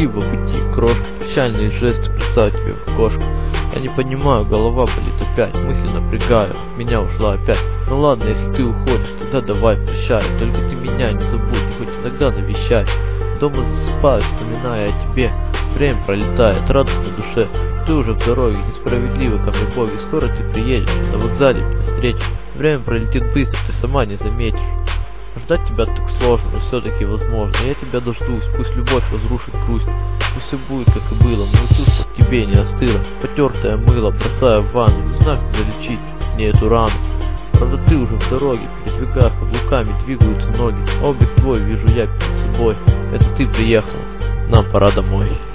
Счастливо пути, крошка, печальные жесты бросаю тебе в окошко. Я не понимаю, голова болит опять, мысли напрягаю, меня ушла опять. Ну ладно, если ты уходишь, тогда давай прощай. Только ты меня не забудь, хоть иногда навещай. Дома засыпаю, вспоминая о тебе. Время пролетает, радость на душе. Ты уже в дороге, несправедливо ко мне боги. Скоро ты приедешь, на вокзале меня встретишь. Время пролетит быстро, ты сама не заметишь. Ждать тебя так сложно, но все-таки возможно. Я тебя дождусь, пусть любовь разрушит грусть. Пусть все будет, как и было, мое чувство к тебе не остыло. Потертое мыло бросаю в ванну, не знаю, как залечить мне эту рану. Правда, ты уже в дороге, передвигая каблуками, двигаются ноги. Облик твой вижу я перед собой. Это ты приехала, нам пора домой.